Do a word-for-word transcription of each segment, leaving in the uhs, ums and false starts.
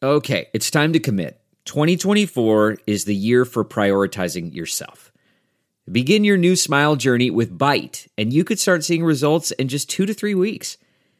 Okay, it's time to commit. twenty twenty-four is the year for prioritizing yourself. Begin your new smile journey with Byte, and you could start seeing results in just two to three weeks.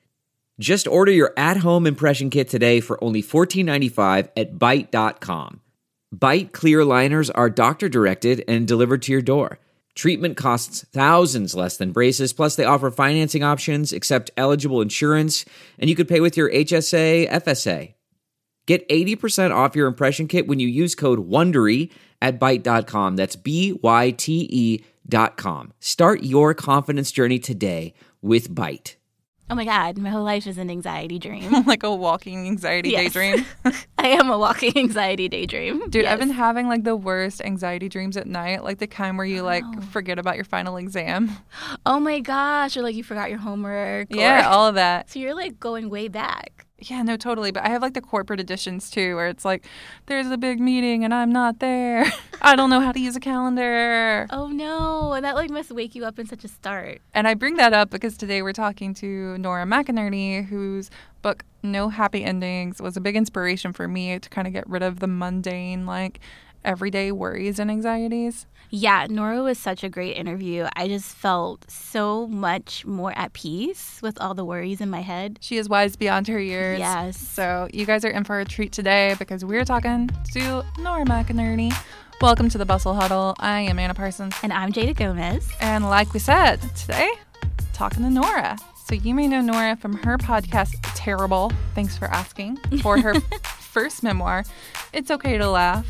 Just order your at-home impression kit today for only fourteen ninety-five at byte dot com. Byte clear aligners are doctor-directed and delivered to your door. Treatment costs thousands less than braces, plus they offer financing options, accept eligible insurance, and you could pay with your H S A, F S A. Get eighty percent off your impression kit when you use code WONDERY at byte dot com. That's B Y T E dot com. Start your confidence journey today with Byte. Oh my God, my whole life is an anxiety dream. Like a walking anxiety Yes. daydream. I am a walking anxiety daydream. Dude, Yes. I've been having like the worst anxiety dreams at night, like the kind where you like Oh. forget about your final exam. Oh my gosh, or like you forgot your homework. or- Yeah, all of that. So you're like going way back. Yeah, no, totally. But I have like the corporate editions too, where it's like, there's a big meeting and I'm not there. I don't know how to use a calendar. Oh no, and that like must wake you up in such a start. And I bring that up because today we're talking to Nora McInerney, whose book No Happy Endings was a big inspiration for me to kind of get rid of the mundane, like everyday worries and anxieties. Yeah, Nora was such a great interview. I just felt so much more at peace with all the worries in my head. She is wise beyond her years. Yes. So you guys are in for a treat today because we're talking to Nora McInerney. Welcome to the Bustle Huddle. I am Anna Parsons. And I'm Jada Gomez. And like we said, today, talking to Nora. So you may know Nora from her podcast, Terrible, thanks for asking, for her first memoir, It's Okay to Laugh,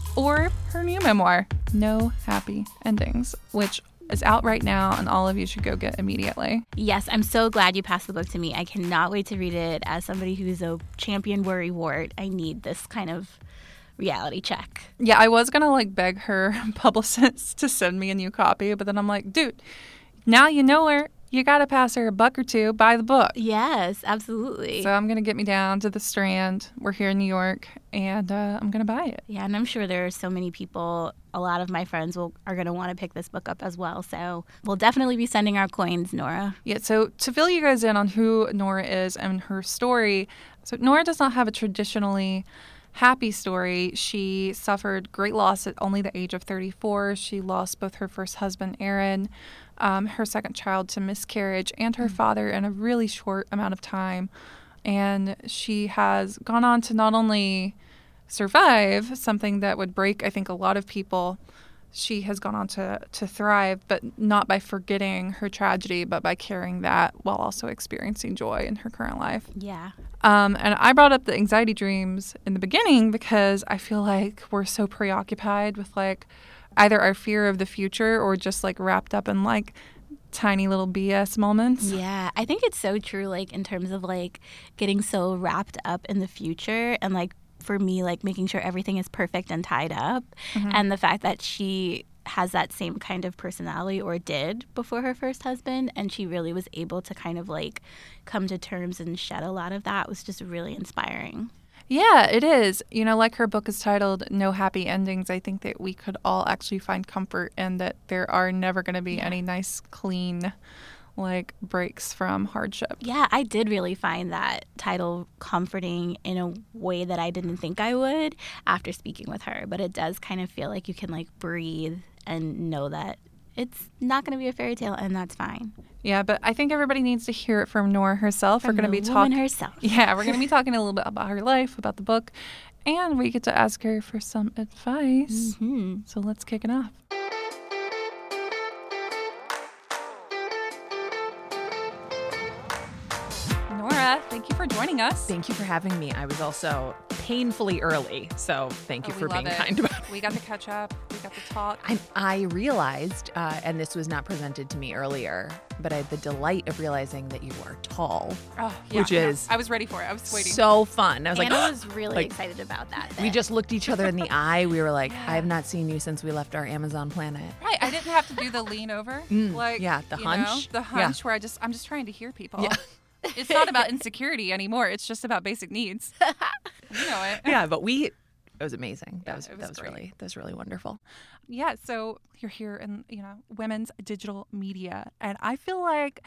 or her new memoir, No Happy Endings, which is out right now and all of you should go get immediately. Yes, I'm so glad you passed the book to me. I cannot wait to read it. As somebody who's a champion worry wart, I need this kind of reality check. Yeah, I was going to like beg her publicist to send me a new copy, but then I'm like, dude, now you know her. You got to pass her a buck or two, buy the book. Yes, absolutely. So I'm going to get me down to the Strand. We're here in New York, and uh, I'm going to buy it. Yeah, and I'm sure there are so many people, a lot of my friends will are going to want to pick this book up as well. So we'll definitely be sending our coins, Nora. Yeah, so to fill you guys in on who Nora is and her story, so Nora does not have a traditionally happy story. She suffered great loss at only the age of thirty-four. She lost both her first husband, Aaron, um, her second child to miscarriage, and her mm-hmm. father in a really short amount of time. And she has gone on to not only survive something that would break, I think, a lot of people. She has gone on to, to thrive, but not by forgetting her tragedy, but by carrying that while also experiencing joy in her current life. Yeah. Um, and I brought up the anxiety dreams in the beginning because I feel like we're so preoccupied with like either our fear of the future or just like wrapped up in like tiny little B S moments. Yeah, I think it's so true, like in terms of like getting so wrapped up in the future and like for me, like making sure everything is perfect and tied up. Mm-hmm. And the fact that she has that same kind of personality or did before her first husband, and she really was able to kind of like come to terms and shed a lot of that was just really inspiring. Yeah, it is. You know, like her book is titled No Happy Endings, I think that we could all actually find comfort in that there are never going to be yeah. any nice, clean like breaks from hardship. Yeah, I did really find that title comforting in a way that I didn't think I would after speaking with her. But it does kind of feel like you can like breathe and know that it's not going to be a fairy tale, and that's fine. Yeah, but I think everybody needs to hear it from Nora herself. From we're going to be talking herself. Yeah, we're going to be talking a little bit about her life, about the book, and we get to ask her for some advice. Mm-hmm. So let's kick it off. Nora, thank you for joining us. Thank you for having me. I was also painfully early, so thank you oh, for being it. kind about it. We got to catch up. We got to talk. I, I realized, uh, and this was not presented to me earlier, but I had the delight of realizing that you are tall, oh, yeah, which is I was ready for it. I was waiting. So fun. I was Anna like, was really like, excited about that. We just looked each other in the eye. We were like, yeah. I have not seen you since we left our Amazon planet. Right. I didn't have to do the lean over. Mm, like yeah, the you hunch. Know, the hunch yeah. where I just I'm just trying to hear people. Yeah. It's not about insecurity anymore. It's just about basic needs. You know it. Yeah, but we it was amazing. That Yeah, was, it was that was great. really that was really wonderful. Yeah, so you're here in, you know, women's digital media, and I feel like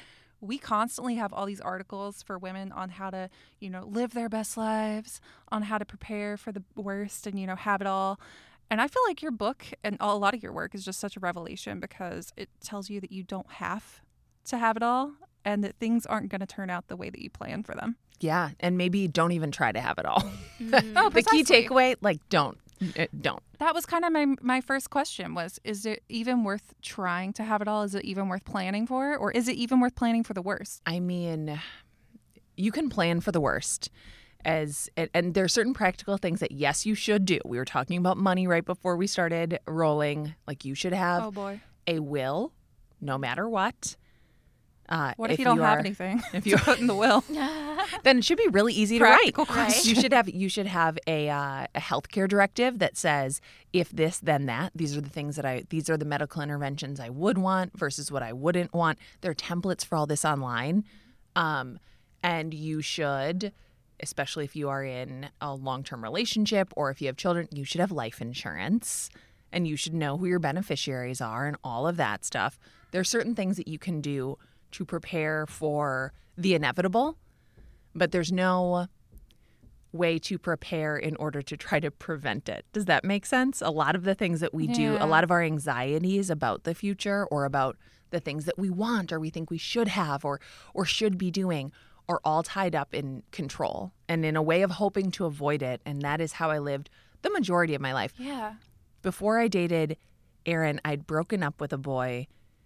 we constantly have all these articles for women on how to, you know, live their best lives, on how to prepare for the worst and, you know, have it all. And I feel like your book and a lot of your work is just such a revelation because it tells you that you don't have to have it all and that things aren't going to turn out the way that you plan for them. Yeah, and maybe don't even try to have it all. Mm. Oh, the key takeaway, like, don't. Don't. That was kind of my my first question was, is it even worth trying to have it all? Is it even worth planning for? Or is it even worth planning for the worst? I mean, you can plan for the worst. As and, and there are certain practical things that, yes, you should do. We were talking about money right before we started rolling. Like, you should have oh boy. a will no matter what. Uh, what if, if you don't you have are, anything if you put in the will? Then it should be really easy Practical to write. question. You should have you should have a uh, a healthcare directive that says if this then that. These are the things that I these are the medical interventions I would want versus what I wouldn't want. There are templates for all this online, um, and you should, especially if you are in a long term relationship or if you have children, you should have life insurance, and you should know who your beneficiaries are and all of that stuff. There are certain things that you can do to prepare for the inevitable, but there's no way to prepare in order to try to prevent it. Does that make sense? A lot of the things that we do, Yeah. a lot of our anxieties about the future or about the things that we want or we think we should have or or should be doing are all tied up in control and in a way of hoping to avoid it. And that is how I lived the majority of my life. Yeah. Before I dated Aaron, I'd broken up with a boy.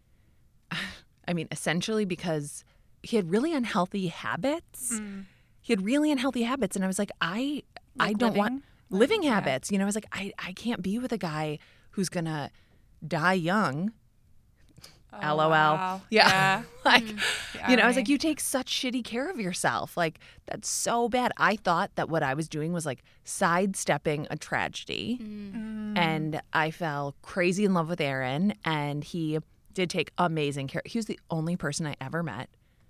I mean, essentially because he had really unhealthy habits. Mm. He had really unhealthy habits. And I was like, I I Like don't living? want living Yeah. habits. You know, I was like, I, I can't be with a guy who's going to die young. Oh, LOL. wow. Yeah. Yeah. like, The you know, I was like, irony. you take such shitty care of yourself. Like, that's so bad. I thought that what I was doing was like sidestepping a tragedy. Mm. And I fell crazy in love with Aaron. And he did take amazing care. He was the only person I ever met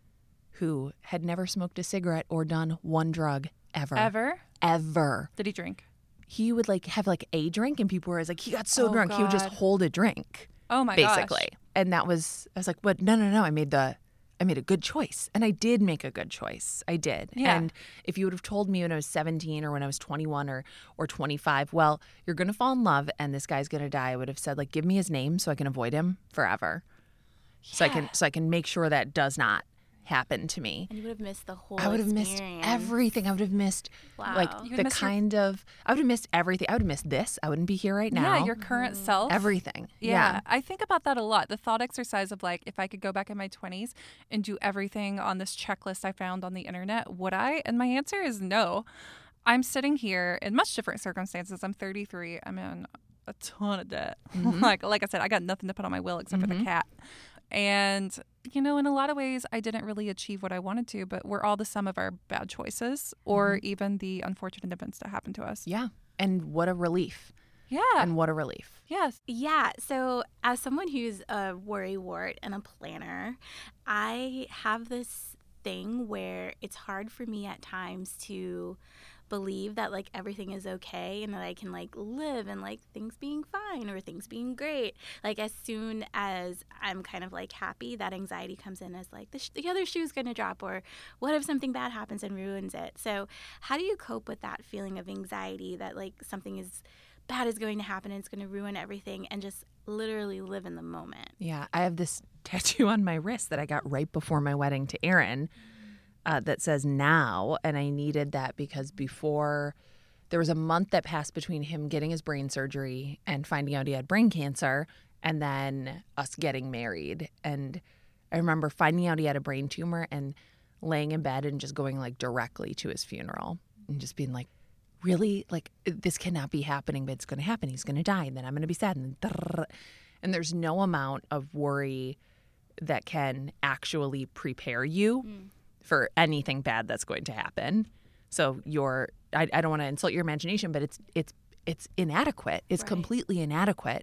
who had never smoked a cigarette or done one drug ever. Ever? Ever. Did he drink? He would like have like a drink and people were always like, he got so Oh, drunk. He would just God. hold a drink. Oh my basically. gosh. And that was, I was like, what? No, no, no. I made the, I made a good choice. And I did make a good choice. I did. Yeah. And if you would have told me when I was seventeen or when I was twenty-one or, or twenty-five, well, you're going to fall in love and this guy's going to die, I would have said, like, give me his name so I can avoid him forever. So I can, so I can make sure that does not happen to me. And you would have missed the whole I would have missed experience. everything. I would have missed Wow. like You would the miss your- kind of, I would have missed everything. I would have missed this. I wouldn't be here right now. Yeah, your current self. everything. Yeah, Yeah. I think about that a lot. The thought exercise of like, if I could go back in my twenties and do everything on this checklist I found on the internet, would I? And my answer is no. I'm sitting here in much different circumstances. I'm thirty-three. I'm in a ton of debt. like, like I said, I got nothing to put on my will except for the cat. And, you know, in a lot of ways, I didn't really achieve what I wanted to, but we're all the sum of our bad choices or even the unfortunate events that happened to us. Yeah. And what a relief. Yeah. And what a relief. Yes. Yeah. So, as someone who's a worrywart and a planner, I have this thing where it's hard for me at times to believe that like everything is okay and that I can like live and like things being fine or things being great. Like as soon as I'm kind of like happy, that anxiety comes in as like the, sh- the other shoe's going to drop, or what if something bad happens and ruins it? So how do you cope with that feeling of anxiety that like something is bad is going to happen and it's going to ruin everything, and just literally live in the moment? Yeah. I have this tattoo on my wrist that I got right before my wedding to Aaron uh, that says now. And I needed that because before there was a month that passed between him getting his brain surgery and finding out he had brain cancer and then us getting married. And I remember finding out he had a brain tumor and laying in bed and just going like directly to his funeral and just being like, really, like, this cannot be happening, but it's going to happen. He's going to die, and then I'm going to be sad. And, and there's no amount of worry that can actually prepare you mm. for anything bad that's going to happen. So you're, I, I don't want to insult your imagination, but it's it's it's inadequate. It's Right. completely inadequate.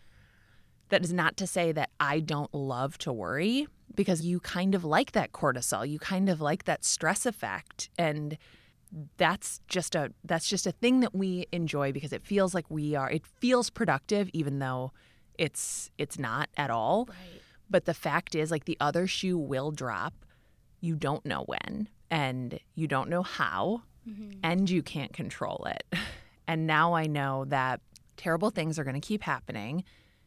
That is not to say that I don't love to worry, because you kind of like that cortisol. You kind of like that stress effect, and that's just a that's just a thing that we enjoy because it feels like we are it feels productive, even though it's it's not at all. Right. But the fact is, like, the other shoe will drop you don't know when and you don't know how mm-hmm. and you can't control it. And now I know that terrible things are going to keep happening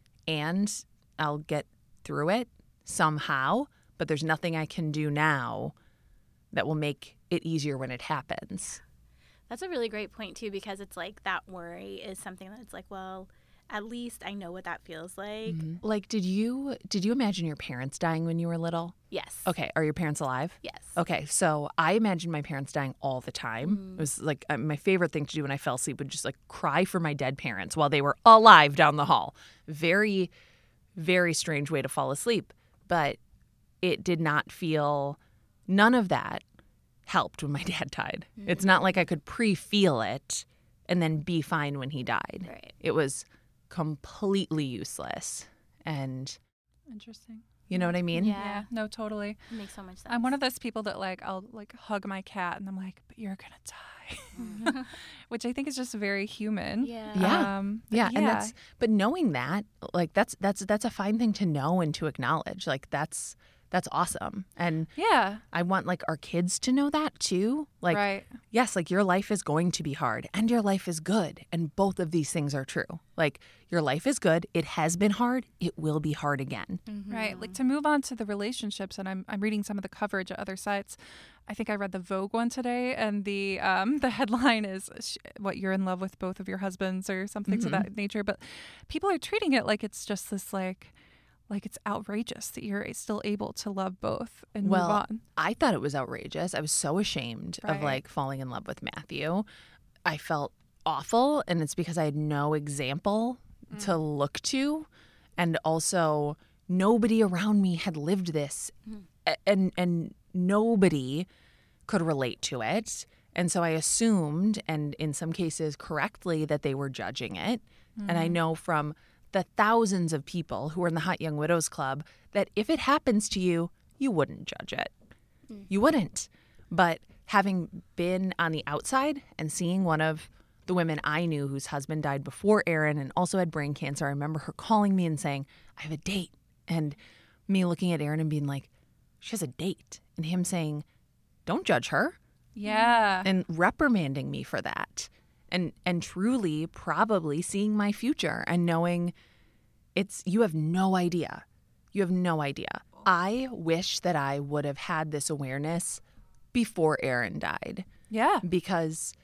and I'll get through it somehow, but there's nothing I can do now that will make it easier when it happens. That's a really great point, too, because it's like that worry is something that's like, well, at least I know what that feels like. Mm-hmm. Like, did you did you imagine your parents dying when you were little? Yes. Okay. Are your parents alive? Yes. Okay. So I imagined my parents dying all the time. Mm-hmm. It was like uh, my favorite thing to do when I fell asleep would just like cry for my dead parents while they were alive down the hall. Very, very strange way to fall asleep. But it did not feel, none of that helped when my dad died. Mm-hmm. It's not like I could pre-feel it and then be fine when he died. Right. It was completely useless. And interesting. You know what I mean? Yeah. yeah. No, totally. It makes so much sense. I'm one of those people that like I'll like hug my cat and I'm like, but you're gonna die, which I think is just very human. Yeah. Yeah. Um, yeah. yeah. And that's but knowing that, like that's that's that's a fine thing to know and to acknowledge. Like that's that's awesome. And yeah, I want like our kids to know that too. Like right. yes, like your life is going to be hard and your life is good. And both of these things are true. Like your life is good. It has been hard. It will be hard again. Mm-hmm. Right. Like to move on to the relationships, and I'm I'm reading some of the coverage at other sites. I think I read the Vogue one today, and the um the headline is what, you're in love with both of your husbands or something mm-hmm. to that nature. But people are treating it like it's just this like like it's outrageous that you're still able to love both and well, move on. I thought it was outrageous. I was so ashamed right. of like falling in love with Matthew. I felt awful, and it's because I had no example mm. to look to, and also nobody around me had lived this, mm. and and nobody could relate to it. And so I assumed, and in some cases correctly, that they were judging it. Mm. And I know from the thousands of people who are in the Hot Young Widows Club that if it happens to you, you wouldn't judge it. Mm. You wouldn't. But having been on the outside and seeing one of the women I knew whose husband died before Aaron and also had brain cancer, I remember her calling me and saying, I have a date. And me looking at Aaron and being like, she has a date. And him saying, don't judge her. Yeah. And reprimanding me for that. And and truly probably seeing my future and knowing it's, you have no idea. You have no idea. I wish that I would have had this awareness before Aaron died. Yeah. Because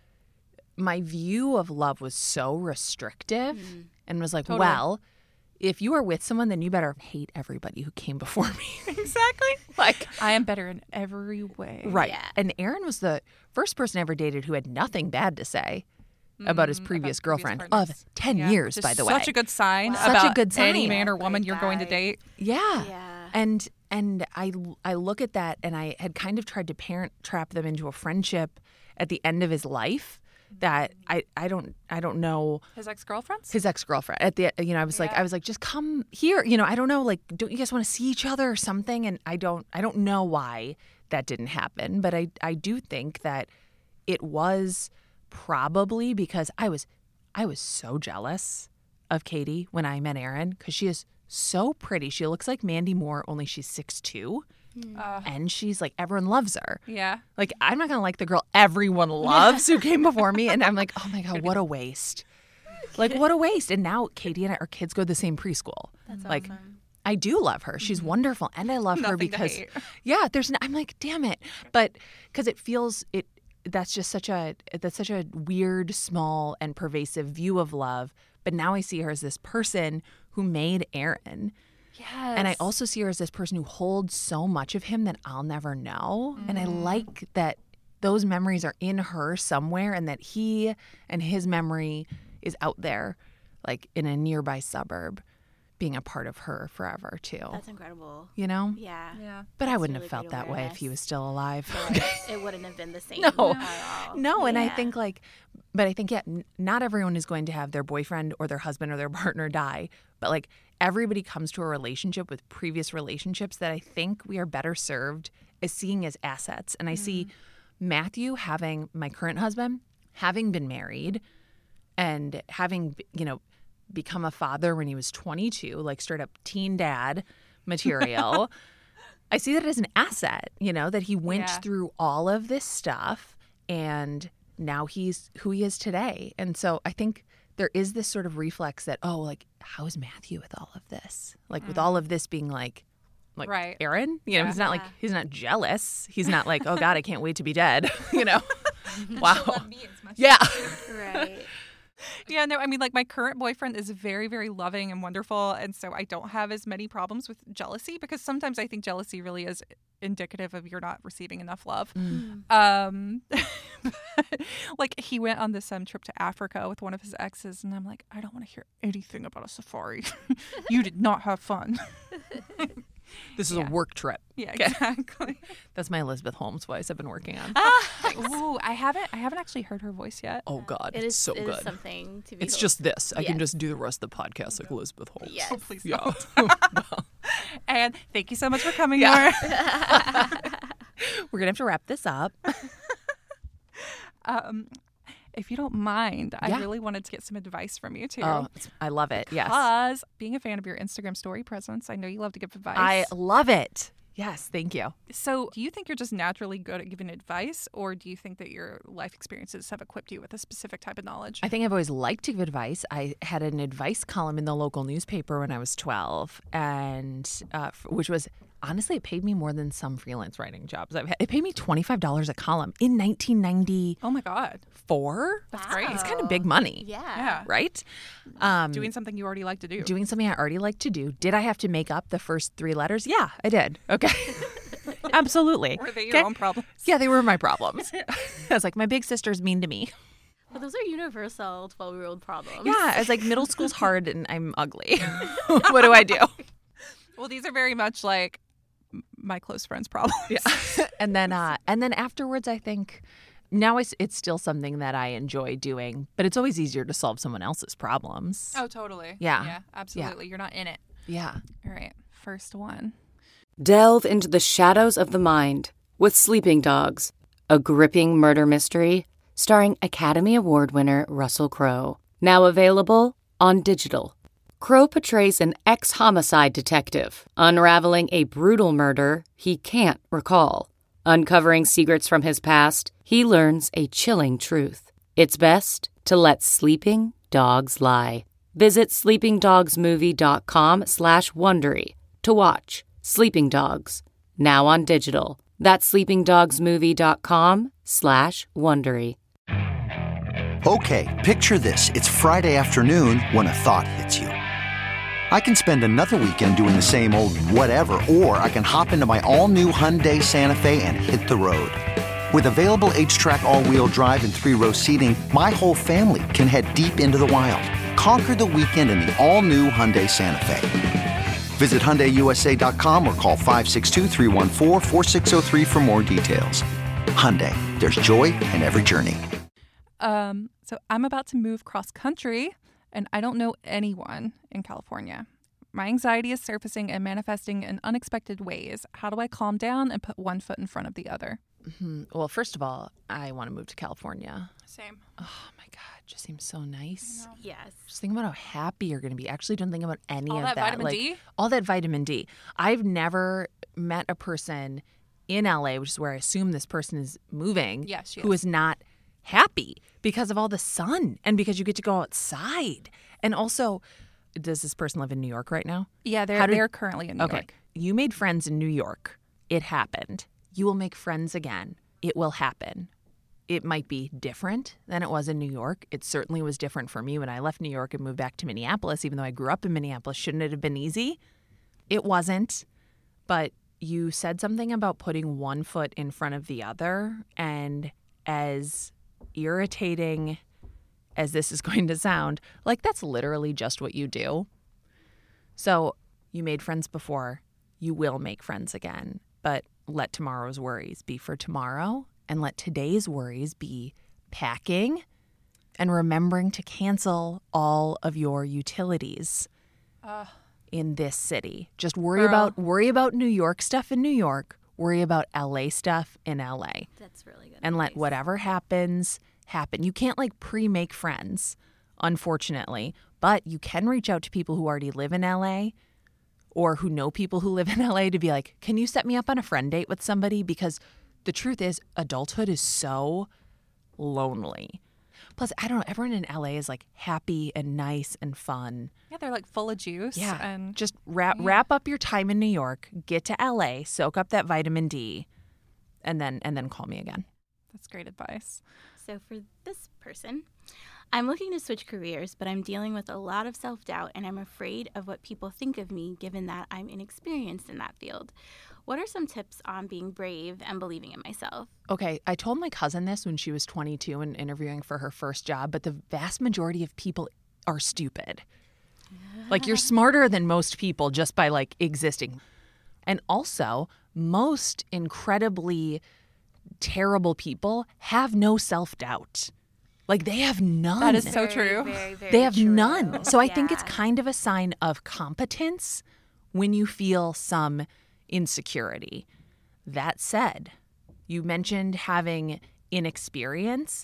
my view of love was so restrictive mm. and was like, totally. well, if you are with someone, then you better hate everybody who came before me. Exactly. Like, I am better in every way. Right. Yeah. And Aaron was the first person I ever dated who had nothing bad to say about his previous about girlfriend previous of ten yeah. years, Just by the way. Such a good sign Wow. about Such a good sign. any man or woman Great you're going to guy. date. Yeah. Yeah. And and I I look at that, and I had kind of tried to parent trap them into a friendship at the end of his life that I, I don't I don't know His ex-girlfriends? his ex-girlfriend at the you know I was like Yeah. I was like just come here, you know I don't know, like, don't you guys want to see each other or something? And I don't I don't know why that didn't happen, but I I do think that it was probably because I was I was so jealous of Katie when I met Aaron, because she is so pretty. She looks like Mandy Moore, only she's six two. Uh, And she's like, everyone loves her. yeah. Like, I'm not going to like the girl everyone loves who came before me. And I'm like, oh my God, what a waste. Like, what a waste. And now Katie and I, our kids go to the same preschool. That's like, awesome. I do love her. She's wonderful. And I love her Nothing to because, hate. yeah, there's, n- I'm like, damn it. But because it feels, it, that's just such a, that's such a weird, small, and pervasive view of love. But now I see her as this person who made Aaron. Yes. And I also see her as this person who holds so much of him that I'll never know. Mm. And I like that those memories are in her somewhere, and that he and his memory is out there, like in a nearby suburb, being a part of her forever too. That's incredible. You know? Yeah. Yeah. But I That's wouldn't really have felt great that way if he awareness. was still alive. But it wouldn't have been the same No. at all. No, and I Yeah. think like, but I think, yeah, n- not everyone is going to have their boyfriend or their husband or their partner die. But like, everybody comes to a relationship with previous relationships that I think we are better served as seeing as assets. And I mm. see Matthew having, my current husband, having been married and having, you know, become a father when he was twenty-two, like straight up teen dad material. I see that as an asset, you know, that he went Yeah. through all of this stuff and now he's who he is today. And so I think there is this sort of reflex that, oh, like, how is Matthew with all of this? Like, with all of this being like, like Right. Aaron, you know, Yeah. he's not like, he's not jealous. He's not like, oh God, I can't wait to be dead, you know? Wow. Yeah. Right. Yeah, no, I mean, like, my current boyfriend is very, very loving and wonderful. And so I don't have as many problems with jealousy because sometimes I think jealousy really is indicative of you're not receiving enough love. Um, but, like, he went on this um, trip to Africa with one of his exes, and I'm like, I don't want to hear anything about a safari. You did not have fun. This is Yeah. a work trip. Yeah, exactly. That's my Elizabeth Holmes voice I've been working on. Ooh, I haven't, I haven't actually heard her voice yet. Oh God, It it's is so it is good. something to be. It's just this. I can Yes. just do the rest of the podcast like Elizabeth Holmes. Yes. Oh, please Yeah. don't. And thank you so much for coming, Yeah. Nora. We're gonna have to wrap this up. Um, if you don't mind, Yeah. I really wanted to get some advice from you too. Oh, it's- I love it. Yes, Because being a fan of your Instagram story presence, I know you love to give advice. I love it. Yes, thank you. So, do you think you're just naturally good at giving advice, or do you think that your life experiences have equipped you with a specific type of knowledge? I think I've always liked to give advice. I had an advice column in the local newspaper when I was twelve, and uh, f- which was honestly, it paid me more than some freelance writing jobs I've had. It paid me twenty-five dollars a column in nineteen ninety-four. Oh my God. That's great. It's kind of big money, Yeah. Yeah. right? Um, Doing something you already like to do. doing something I already like to do. Did I have to make up the first three letters? Yeah, I did. Okay. Absolutely. Were they your Okay. own problems? Yeah, they were my problems. I was like, my big sister's mean to me. But those are universal twelve-year-old problems. Yeah, I was like, middle school's hard and I'm ugly. What do I do? Well, these are very much like m- my close friends' problems. Yeah. and then uh, and then afterwards, I think now it's, it's still something that I enjoy doing, but it's always easier to solve someone else's problems. Oh, totally. Yeah. Yeah, absolutely. You're not in it. Yeah. All right. First one. Delve into the shadows of the mind with Sleeping Dogs, a gripping murder mystery starring Academy Award winner Russell Crowe. Now available on digital. Crowe portrays an ex-homicide detective unraveling a brutal murder he can't recall. Uncovering secrets from his past, he learns a chilling truth. It's best to let sleeping dogs lie. Visit sleepingdogsmovie.com slash Wondery to watch Sleeping Dogs, now on digital. That's sleepingdogsmovie.com slash Wondery. Okay, picture this. It's Friday afternoon when a thought hits you. I can spend another weekend doing the same old whatever, or I can hop into my all-new Hyundai Santa Fe and hit the road. With available H-Track all-wheel drive and three-row seating, my whole family can head deep into the wild. Conquer the weekend in the all-new Hyundai Santa Fe. Visit Hyundai U S A dot com or call five six two, three one four, four six zero three for more details. Hyundai, there's joy in every journey. Um, so I'm about to move cross country, and I don't know anyone in California. My anxiety is surfacing and manifesting in unexpected ways. How do I calm down and put one foot in front of the other? Hmm. Well, first of all, I want to move to California. Same. Oh my God, it just seems so nice. Yes. Just think about how happy you're going to be. Actually, don't think about any All of that that. vitamin like, D? All that vitamin D. I've never met a person in L A, which is where I assume this person is moving, Yes, she who is. is not happy because of all the sun and because you get to go outside. And also, does this person live in New York right now? Yeah, they're How did- they're currently in New okay. York. You made friends in New York. It happened. You will make friends again. It will happen. It might be different than it was in New York. It certainly was different for me when I left New York and moved back to Minneapolis, even though I grew up in Minneapolis. Shouldn't it have been easy? It wasn't. But you said something about putting one foot in front of the other. And as irritating as this is going to sound, like that's literally just what you do. So you made friends before. You will make friends again. But let tomorrow's worries be for tomorrow, and let today's worries be packing and remembering to cancel all of your utilities in this city. Just worry Girl. about worry about New York stuff in New York. Worry about L A stuff in L A. That's really good. And let advice. whatever happens happen. You can't like pre-make friends, unfortunately, but you can reach out to people who already live in L A or who know people who live in L A to be like, can you set me up on a friend date with somebody? Because the truth is, adulthood is so lonely. Plus, I don't know, everyone in L A is like happy and nice and fun. Yeah, they're like full of juice. Yeah. And Just wrap, yeah. wrap up your time in New York, get to L A, soak up that vitamin D, and then and then call me again. That's great advice. So for this person, I'm looking to switch careers, but I'm dealing with a lot of self-doubt and I'm afraid of what people think of me given that I'm inexperienced in that field. What are some tips on being brave and believing in myself? Okay, I told my cousin this when she was twenty-two and interviewing for her first job, but the vast majority of people are stupid. Like, you're smarter than most people just by, like, existing. And also, most incredibly terrible people have no self-doubt. Like, they have none. That is so true. Very, very They have true. none. So I think it's Yeah. kind of a sign of competence when you feel some insecurity. That said, you mentioned having inexperience.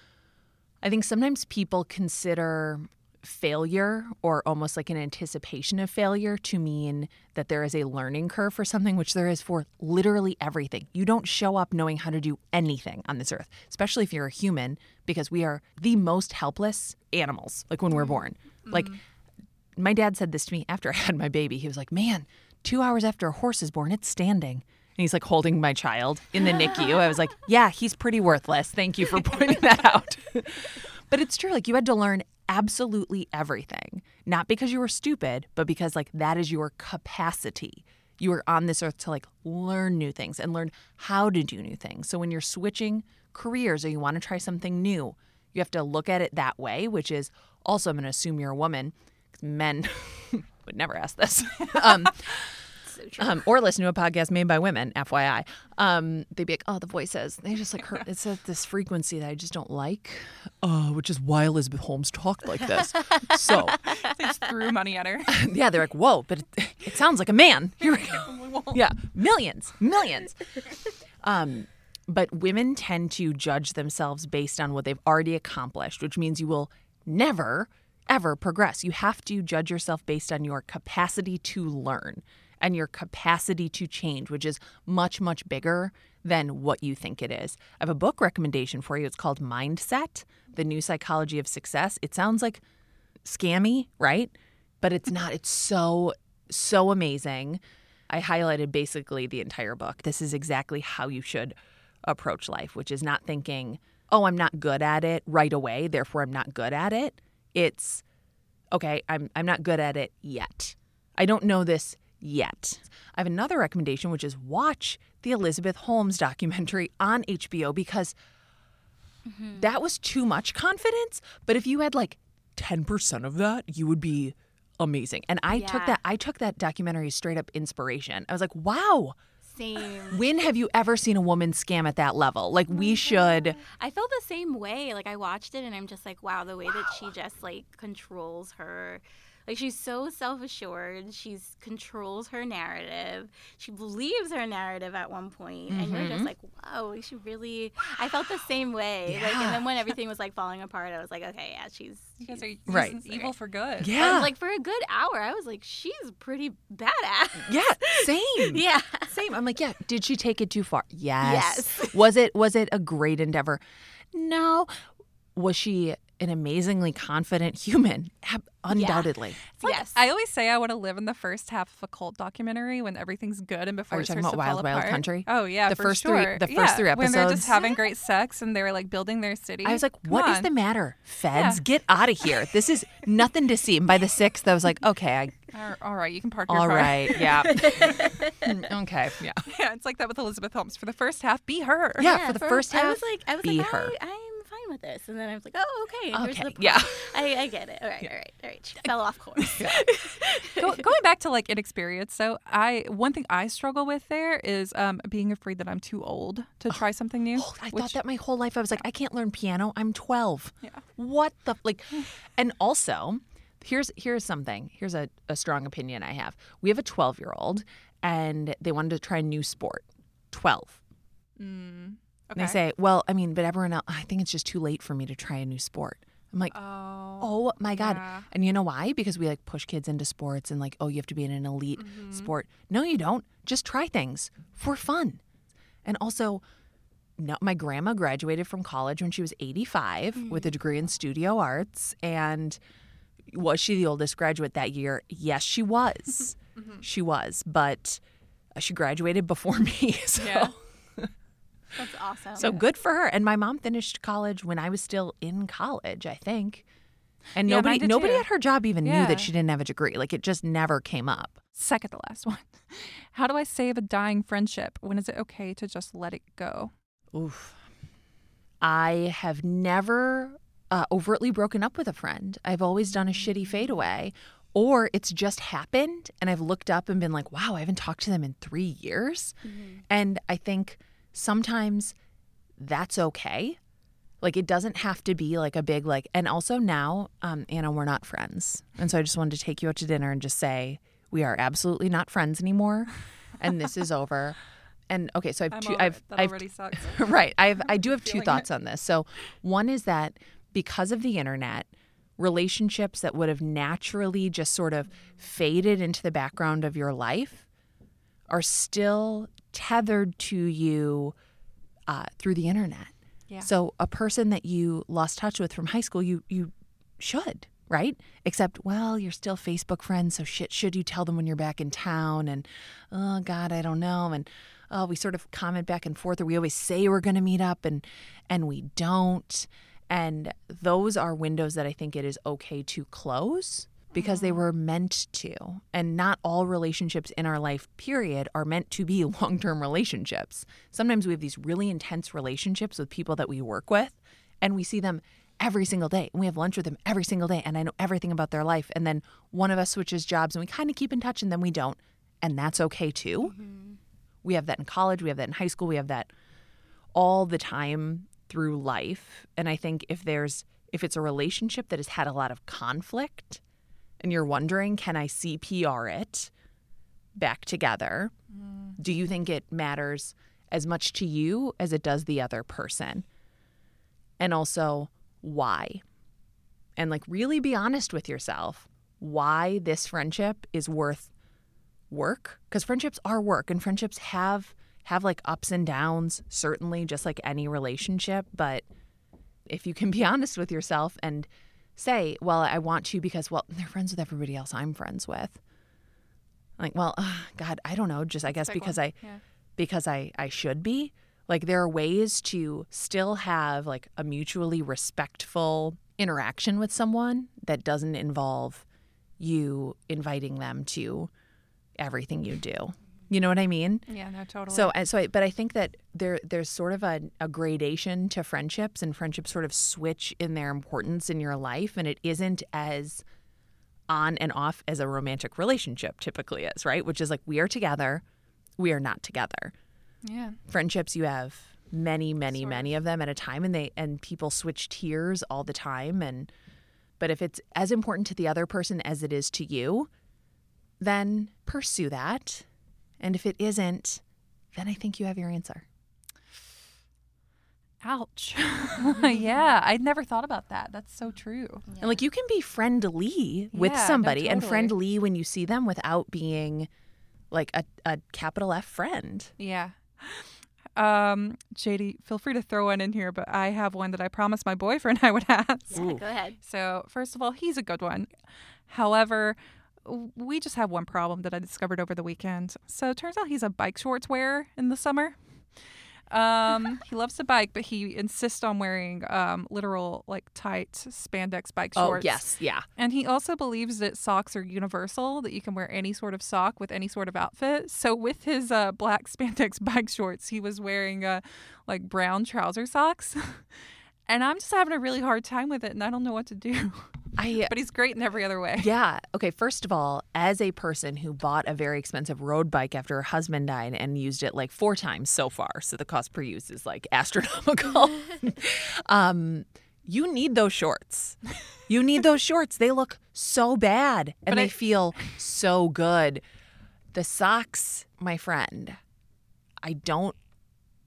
I think sometimes people consider failure or almost like an anticipation of failure to mean that there is a learning curve for something, which there is for literally everything. You don't show up knowing how to do anything on this earth, especially if you're a human, because we are the most helpless animals, like when we're born. Like, my dad said this to me after I had my baby. He was like, man, two hours after a horse is born, it's standing. And he's like holding my child in the N I C U. I was like, yeah, he's pretty worthless. Thank you for pointing that out. But it's true. Like, you had to learn absolutely everything, not because you were stupid, but because like that is your capacity. You are on this earth to like learn new things and learn how to do new things. So when you're switching careers or you want to try something new, you have to look at it that way, which is also, I'm going to assume you're a woman, 'cause men would never ask this. um, So true. Um, or listen to a podcast made by women, F Y I. Um, they'd be like, oh, the voices. They just like, her, it's at this frequency that I just don't like, uh, which is why Elizabeth Holmes talked like this. So, They just threw money at her. yeah, they're like, whoa, but it, it sounds like a man. Here we go. Yeah, millions, millions. Um, but women tend to judge themselves based on what they've already accomplished, which means you will never, ever progress. You have to judge yourself based on your capacity to learn and your capacity to change, which is much, much bigger than what you think it is. I have a book recommendation for you. It's called Mindset, The New Psychology of Success. It sounds like scammy, right? But it's not. It's so, so amazing. I highlighted basically the entire book. This is exactly how you should approach life, which is not thinking, oh, I'm not good at it right away, therefore I'm not good at it. It's, okay, I'm I'm not good at it yet. I don't know this yet. I have another recommendation, which is watch the Elizabeth Holmes documentary on H B O, because mm-hmm. that was too much confidence. But if you had like ten percent of that, you would be amazing. And I Yeah. took that I took that documentary as straight up inspiration. I was like, wow, Same. when have you ever seen a woman scam at that level? Like, we should. I felt the same way. Like, I watched it and I'm just like, wow, the way that she just like controls her. Like, she's so self-assured. She's controls her narrative. She believes her narrative at one point, and you're just like, whoa, she really. I felt the same way. Like, and then when everything was like falling apart, I was like, okay, yeah, she's. You guys are she's- Right. using evil for good. Yeah. But, like, for a good hour, I was like, she's pretty badass. Yeah, same. Yeah. Same. I'm like, yeah, did she take it too far? Yes. Yes. Was it was it a great endeavor? No. Was she an amazingly confident human? Ab- Undoubtedly. Yes. I always say I want to live in the first half of a cult documentary when everything's good and before Are you it talking starts about to fall Wild Wild apart. Country? Oh yeah, The for first three- sure. the first Yeah, three when they're episodes. just having great sex and they were like building their city. I was like, Come what is on. the matter? Feds, Yeah. get out of here. This is nothing to see. And by the sixth, I was like, okay, I All- all right, you can park your all car. right. Yeah. Okay. Yeah. Yeah, it's like that with Elizabeth Holmes. For the first half, be her. Yeah, for the first I half, was like, I was be like, her. I, I'm fine with this, and then I was like, oh, okay. Here's Okay, the plot. yeah. I, I get it. All right, all right, all right. She fell off course. Go, going back to like inexperience, so I one thing I struggle with there is um, being afraid that I'm too old to try something new. Oh, I which- thought that my whole life. I was like, I can't learn piano. I'm twelve. Yeah. What the like? And also, here's here's something. Here's a, a strong opinion I have. We have a twelve year old, and they wanted to try a new sport. twelve. Mm, And they okay. say, well, I mean, but everyone else, I think it's just too late for me to try a new sport. I'm like, Oh, oh my God. yeah. And you know why? Because we like push kids into sports and like, oh, you have to be in an elite Mm-hmm. sport. No, you don't. Just try things for fun. And also, no, my grandma graduated from college when she was eighty-five Mm-hmm. with a degree in studio arts. And was she the oldest graduate that year? Yes, she was. Mm-hmm. She was. But she graduated before me. So. Yeah. That's awesome. So good for her. And my mom finished college when I was still in college, I think. And Yeah, mine nobody did nobody too. at her job even knew Yeah. that she didn't have a degree. Like it just never came up. Second to last one. How do I save a dying friendship? When is it okay to just let it go? Oof. I have never uh, overtly broken up with a friend. I've always done a shitty fadeaway. Or it's just happened and I've looked up and been like, wow, I haven't talked to them in three years. Mm-hmm. And I think sometimes that's okay. Like it doesn't have to be like a big like, and also now, um, Anna, we're not friends. And so I just wanted to take you out to dinner and just say, we are absolutely not friends anymore. And this is over. And okay, so I've I'm two, over I've, it. That I've, already sucks. right. I've, I do have two Feeling thoughts it. on this. So one is that because of the internet, relationships that would have naturally just sort of faded into the background of your life are still tethered to you uh, through the internet. Yeah. So a person that you lost touch with from high school, you you should, right? Except, well, you're still Facebook friends, so shit, should you tell them when you're back in town? And, oh, God, I don't know. And, oh, we sort of comment back and forth, or we always say we're going to meet up, and and we don't. And those are windows that I think it is okay to close because they were meant to. And not all relationships in our life, period, are meant to be long-term relationships. Sometimes we have these really intense relationships with people that we work with, and we see them every single day. And we have lunch with them every single day, and I know everything about their life. And then one of us switches jobs, and we kind of keep in touch, and then we don't. And that's okay, too. Mm-hmm. We have that in college. We have that in high school. We have that all the time through life. And I think if there's if it's a relationship that has had a lot of conflict and you're wondering, can I C P R it back together? Mm. Do you think it matters as much to you as it does the other person? And also, why? And like really be honest with yourself why this friendship is worth work, because friendships are work and friendships have have like ups and downs, certainly, just like any relationship. But if you can be honest with yourself and say, well, I want to because, well, they're friends with everybody else I'm friends with. Like, well, uh, God, I don't know. Just I guess Big because one. I Yeah. because I, I should be. Like there are ways to still have like a mutually respectful interaction with someone that doesn't involve you inviting them to everything you do. You know what I mean? Yeah, no, totally. So, and so, I, but I think that there, there's sort of a, a gradation to friendships, and friendships sort of switch in their importance in your life, and it isn't as on and off as a romantic relationship typically is, right? Which is like we are together, we are not together. yeah. Friendships, you have many, many, Sort many of them at a time, and they and people switch tiers all the time. And but if it's as important to the other person as it is to you, then pursue that. And if it isn't, then I think you have your answer. Ouch. Yeah, I'd never thought about that. That's so true. And like you can be friendly with Yeah, no, somebody and totally. friendly when you see them without being like a, a capital F friend. Yeah. Um, J D, feel free to throw one in here, but I have one that I promised my boyfriend I would ask. Yeah, go ahead. So, first of all, he's a good one. However, w- we just have one problem that I discovered over the weekend. So, it turns out he's a bike shorts wearer in the summer. Um, he loves to bike, but he insists on wearing um, literal, like, tight spandex bike shorts. Oh, yes. Yeah. And he also believes that socks are universal, that you can wear any sort of sock with any sort of outfit. So with his uh, black spandex bike shorts, he was wearing uh, like brown trouser socks. And I'm just having a really hard time with it, and I don't know what to do. I But he's great in every other way. Yeah. Okay. First of all, as a person who bought a very expensive road bike after her husband died and used it like four times so far, so the cost per use is like astronomical. um, you need those shorts. You need those shorts. They look so bad and But they I- feel so good. The socks, my friend, I don't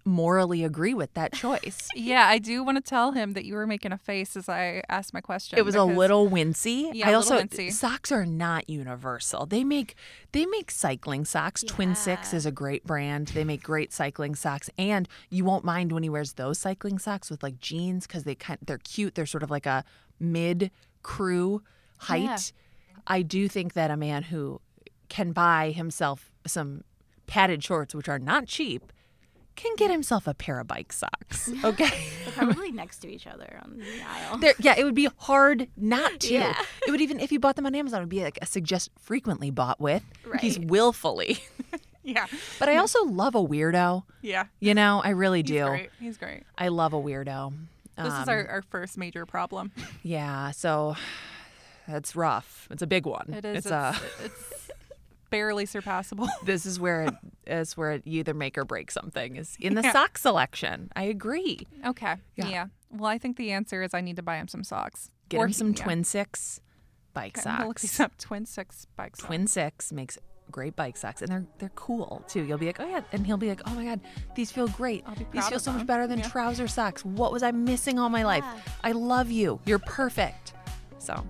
morally agree with that choice. Yeah, I do want to tell him that you were making a face as I asked my question. It was a little wincy. Yeah, I a also little wincy. Socks are not universal. They make they make cycling socks. Yeah. Twin Six is a great brand. They make great cycling socks, and you won't mind when he wears those cycling socks with like jeans because they kind they're cute. They're sort of like a mid crew height. Yeah. I do think that a man who can buy himself some padded shorts, which are not cheap, can get himself a pair of bike socks. Okay. They're probably next to each other on the aisle. They're, yeah, it would be hard not to. Yeah. It would even, if you bought them on Amazon, it would be like a suggest frequently bought with. Right. He's willfully. Yeah. But I also love a weirdo. Yeah. You know, I really He's do. great. He's great. I love a weirdo. This is Um, our, our first major problem. Yeah, so that's rough. It's a big one. It is. It's, It's, a. it's barely surpassable. This is where it is where it, you either make or break something is in the Yeah. sock selection. I agree. Okay. Yeah. Yeah. Well, I think the answer is I need to buy him some socks. Get Or him he- some yeah. Twin Six bike Okay, I'm gonna look socks. these up. Twin Six bike socks. Twin Six makes great bike socks, and they're they're cool too. You'll be like, oh yeah, and he'll be like, oh my god, these feel great. I'll be These proud feel of so much them. better than Yeah. trouser socks. What was I missing all my life? Yeah. I love you. You're perfect. So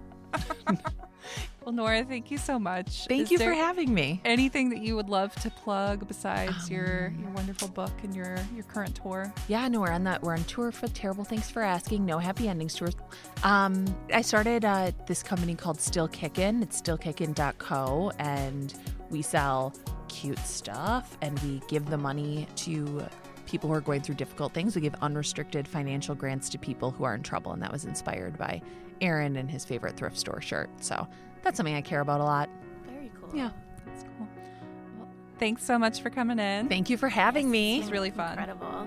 Well, Nora, thank you so much. thank Is you for there having me. anything that you would love to plug besides Um, your your wonderful book and your your current tour? Yeah, no, we're on that. We're on tour for Terrible Thanks for Asking. No Happy Endings tours. Um, I started uh, this company called Still Kickin'. It's still kickin dot co, and we sell cute stuff, and we give the money to people who are going through difficult things. We give unrestricted financial grants to people who are in trouble, and that was inspired by Aaron and his favorite thrift store shirt. So that's something I care about a lot. Very cool. Yeah. That's cool. Well, thanks so much for coming in. Thank you for having me. It was really fun. Incredible.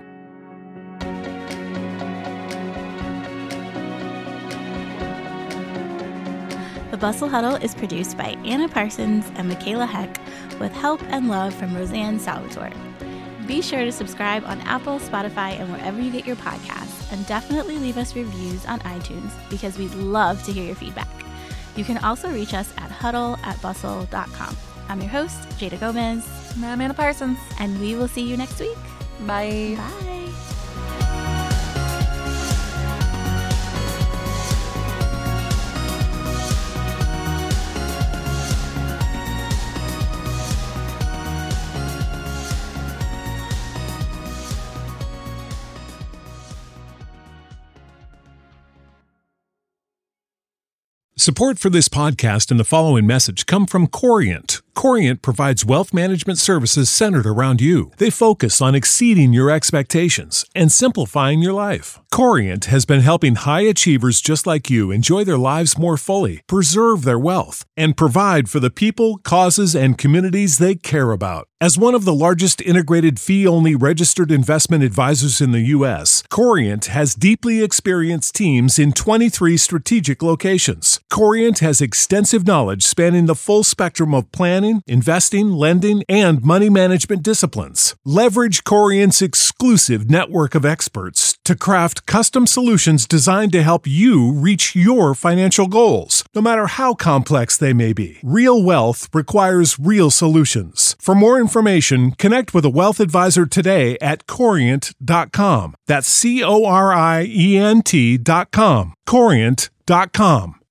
The Bustle Huddle is produced by Anna Parsons and Michaela Heck with help and love from Roseanne Salvatore. Be sure to subscribe on Apple, Spotify, and wherever you get your podcasts, and definitely leave us reviews on iTunes because we'd love to hear your feedback. You can also reach us at huddle at bustle dot com. I'm your host, Jada Gomez, I'm Amanda Parsons. and we will see you next week. Bye. Bye. Support for this podcast and the following message come from Corient. Corient provides wealth management services centered around you. They focus on exceeding your expectations and simplifying your life. Corient has been helping high achievers just like you enjoy their lives more fully, preserve their wealth, and provide for the people, causes, and communities they care about. As one of the largest integrated fee-only registered investment advisors in the U S, Corient has deeply experienced teams in twenty-three strategic locations. Corient has extensive knowledge spanning the full spectrum of planning, investing, lending, and money management disciplines. Leverage Corient's exclusive network of experts to craft custom solutions designed to help you reach your financial goals, no matter how complex they may be. Real wealth requires real solutions. For more information, connect with a wealth advisor today at corient dot com. That's C O R I E N T dot com. corient dot com.